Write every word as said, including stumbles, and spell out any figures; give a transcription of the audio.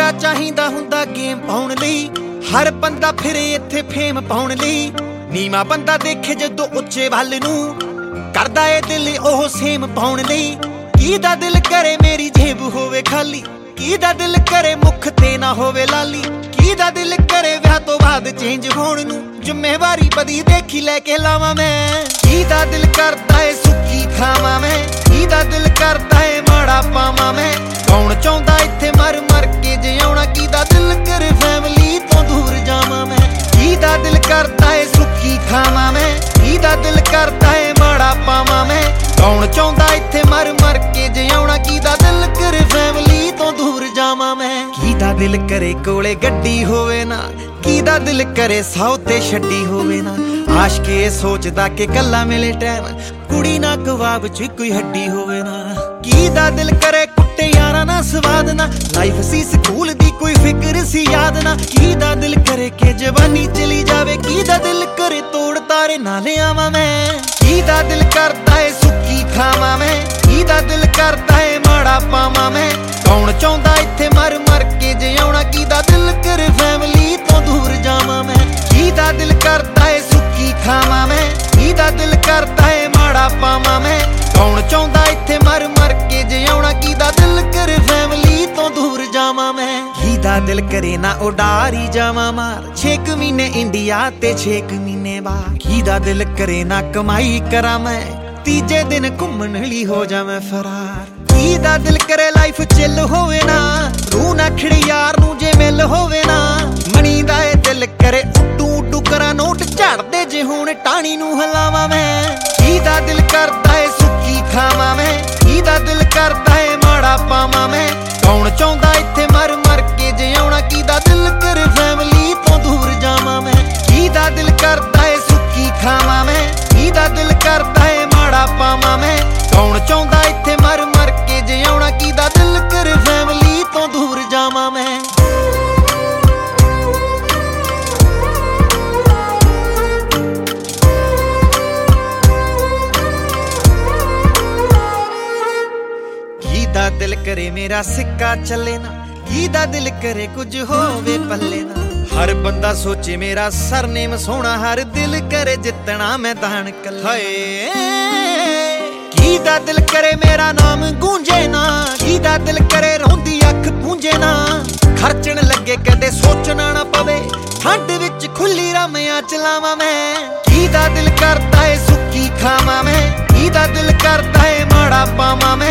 ਮੁੰਡਾ ਚਾਹੀਦਾ ਹੁੰਦਾ ਗੇਮ ਪਾਉਣ ਲਈ, ਹਰ ਬੰਦਾ ਫਿਰੇ ਇੱਥੇ ਫੇਮ ਪਾਉਣ ਲਈ। ਨੀਵਾਂ ਬੰਦਾ ਦੇਖੇ ਜਦੋਂ ਉੱਚੇ ਵੱਲ ਨੂੰ, ਕਰਦਾ ਏ ਦਿਲ ਉਹ ਸੇਮ ਪਾਉਣ ਲਈ। ਕਿਹਦਾ ਦਿਲ ਕਰੇ ਮੇਰੀ ਜੇਬ ਹੋਵੇ ਖਾਲੀ, ਕਿਹਦਾ ਦਿਲ ਕਰੇ ਮੁੱਖ ਤੇ ਨਾ ਹੋਵੇ ਲਾਲੀ। ਕਿਹਦਾ ਦਿਲ ਕਰੇ ਵਿਆਹ ਤੋਂ ਬਾਅਦ ਚੇਂਜ ਹੋਣ ਨੂੰ, ਜ਼ਿੰਮੇਵਾਰੀ ਬਦੀ ਦੇਖੀ ਲੈ ਕੇ ਲਾਵਾਂ ਮੈਂ। ਕਿਹਦਾ ਦਿਲ ਕਰਦਾ ਏ ਸੁੱਕੀ ਖਾਵਾਂ ਮੈਂ, ਕਿਹਦਾ ਦਿਲ ਕਰਦਾ ਏ ਮਾੜਾ ਪਾਵਾਂ ਮੈਂ। ਕੌਣ ਚਾਹੁੰਦਾ ਇੱਥੇ ਮਰ ਮਰ ਕੇ ਜਿਉਣਾ, ਕਿਹਦਾ ਦਿਲ ਕਰੇ ਫੈਮਿਲੀ ਤੋਂ ਦੂਰ ਜਾਵਾਂ ਮੈਂ। ਕਿਹਦਾ ਦਿਲ ਕਰਦਾ ਏ ਸੁੱਕੀ ਖਾਵਾਂ ਮੈਂ, ਕਿਹਦਾ ਦਿਲ ਕਰਦਾ ਏ ਮਾੜਾ ਪਾਵਾਂ ਮੈਂ। ਕੌਣ ਚਾਹੁੰਦਾ ਇੱਥੇ ਮਰ ਮਰ ਕੇ ਜਿਉਣਾ, ਕਿਹਦਾ ਦਿਲ ਕਰੇ ਫੈਮਿਲੀ ਤੋਂ ਦੂਰ ਜਾਵਾਂ ਮੈਂ। ਕਿਹਦਾ ਦਿਲ ਕਰੇ ਕੋਲੇ ਗੱਡੀ ਹੋਵੇ ਨਾ, ਕਿਹਦਾ ਦਿਲ ਕਰੇ ਸੌ ਤੇ ਛੱਡੀ ਹੋਵੇ ਨਾ। ਆਸ਼ਕ ਇਹ ਸੋਚਦਾ ਕਿ ਕੱਲਾ ਮਿਲੇ ਟਾਈਮ, ਕੁੜੀ ਨਾ ਕਬਾਬ ਚ ਕੋਈ ਹੱਡੀ ਹੋਵੇ ਨਾ। ਕਿਹਦਾ ਦਿਲ ਕਰੇ ਕੁੱਟੇ ਯਾਰਾਂ ਨਾ ਸਵਾਦ ਨਾ, ਲਾਈਫ ਸੀ ਸਕੂਲ ਦੀ ਕੋਈ ਫਿਕਰ ਸੀ ਯਾਦ ਨਾ। ਕਿਹਦਾ ਦਿਲ ਕਰੇ ਕਿ ਜਵਾਨੀ ਚਲੀ ਜਾਵੇ, ਕਿਹਦਾ ਦਿਲ ਕਰੇ ਤੋੜ ਤਾਰੇ ਨਾ ਲਿਆਵਾਂ ਮੈਂ। ਕਿਹਦਾ ਦਿਲ ਕਰਦਾ ਏ ਸੁੱਕੀ ਖਾਵਾਂ ਮੈਂ, ਕਿਹਦਾ ਦਿਲ ਕਰਦਾ ਏ ਮਾੜਾ ਪਾਵਾਂ ਮੈਂ। ਕੌਣ ਚਾਹੁੰਦਾ ਇੱਥੇ ਮਰ ਮਰ ਕੇ ਜਿਉਣਾ, ਕਿਹਦਾ ਦਿਲ ਕਰੇ ਫੈਮਿਲੀ ਤੋਂ ਦੂਰ ਜਾਵਾਂ ਮੈਂ। ਕਿਹਦਾ ਦਿਲ ਕਰਦਾ ਏ ਸੁੱਕੀ ਖਾਵਾਂ ਮੈਂ, ਕਿਹਦਾ ਦਿਲ ਕਰਦਾ ਏ ਮਾੜਾ ਪਾਵਾਂ ਮੈਂ। ਕੌਣ ਚਾਹੁੰਦਾ ਇੱਥੇ ਮਰ ਮਰ ਕੇ ਜਿਉਣਾ, ਕਿਹਦਾ ਦਿਲ ਕਰੇ ਫੈਮਿਲੀ ਤੋਂ ਦੂਰ ਜਾਵਾਂ ਮੈਂ। ਕਿਹਦਾ ਦਿਲ ਕਰੇ ਨਾ ਉਡਾਰੀ ਜਾਵਾਂ ਮਾਰ, ਛੇ ਕੁ ਮਹੀਨੇ ਇੰਡੀਆ ਤੇ ਛੇ ਕੁ ਮਹੀਨੇ ਬਾਹਰ। ਕਿਹਦਾ ਦਿਲ ਕਰੇ ਨਾ ਕਮਾਈ ਕਰਾਂ ਮੈਂ, ਤੀਜੇ ਦਿਨ ਘੁੰਮਣ ਲਈ ਹੋ ਜਾਵਾਂ ਫਰਾਰ। ਕਿਹਦਾ ਦਿਲ ਕਰੇ ਲਾਈਫ ਚਿੱਲ ਹੋਵੇ ਨਾ, ਰੂਹ ਨਾ ਖਿੜੇ ਯਾਰ ਨੂੰ ਜੇ ਮਿਲ ਹੋਵੇ ਨਾ। ਮਣੀ ਦਾ ਏ ਦਿਲ ਕਰੇ ਉੱਡੂ ਉੱਡੂ ਕਰਾਂ ਨੋਟ ਝੜਦੇ ਜੇ ਹੁਣ ਟਾਣੀ ਨੂੰ ਹਿਲਾਵਾਂ ਮੈਂ। ਕਿਹਦਾ ਦਿਲ ਕਰਦਾ ਏ ਸੁੱਕੀ ਖਾਵਾਂ ਮੈਂ, ਕਿਹਦਾ ਦਿਲ ਕਰਦਾ ਏ ਮਾੜਾ ਪਾਵਾਂ ਮੈਂ। ਕੌਣ ਚਾਹੁੰਦਾ ਇੱਥੇ ਮਰ ਮਰ ਕੇ ਜਿਉਣਾ, ਕਿਹਦਾ ਦਿਲ ਕਰੇ ਫੈਮਿਲੀ ਤੋਂ ਦੂਰ ਜਾਵਾਂ ਮੈਂ। ਕਿਹਦਾ ਦਿਲ ਕਰਦਾ ਏ ਸੁੱਕੀ ਖਾਵਾਂ ਮੈਂ, ਕਿਹਦਾ ਦਿਲ ਕਰਦਾ ਏ ਮਾੜਾ ਪਾਵਾਂ ਮੈਂ। ਕੌਣ ਚਾਹੁੰਦਾ ਇੱਥੇ ਮਰ ਮਰ ਕੇ ਜਿਉਣਾ, ਕਿਹਦਾ ਦਿਲ ਕਰੇ ਫੈਮਿਲੀ ਤੋਂ ਦੂਰ ਜਾਵਾਂ ਮੈਂ। ਕਿਹਦਾ ਦਿਲ ਕਰੇ ਮੇਰਾ ਸਿੱਕਾ ਚੱਲੇ ਨਾ, ਕਿਹਦਾ ਦਿਲ ਕਰੇ ਕੁਝ ਹੋਵੇ ਪੱਲੇ ਨਾ। ਹਰ ਬੰਦਾ ਸੋਚੇ ਮੇਰਾ ਸਰਨੇਮ ਸੋਹਣਾ, ਹਰ ਦਿਲ ਕਰੇ ਜਿੱਤਣਾ ਮੈਦਾਨ ਕੱਲਾ। ਹਾਏ ਕਿਹਦਾ ਦਿਲ ਕਰੇ ਮੇਰਾ ਨਾਮ ਗੂੰਜੇ ਨਾ, ਕਿਹਦਾ ਦਿਲ ਕਰੇ ਰੋਂਦੀ ਅੱਖ ਪੂੰਝੇ ਨਾ। ਖਰਚਣ ਲੱਗੇ ਕਦੇ ਸੋਚਣਾ ਨਾ ਪਵੇ, ਠੰਡ ਵਿੱਚ ਖੁੱਲੀ ਰਾਮਿਆਂ ਚਲਾਵਾਂ ਮੈਂ। ਕਿਹਦਾ ਦਿਲ ਕਰਦਾ ਏ ਸੁੱਕੀ ਖਾਵਾਂ ਮੈਂ, ਕਿਹਦਾ ਦਿਲ ਕਰਦਾ ਏ ਮਾੜਾ ਪਾਵਾਂ ਮੈਂ।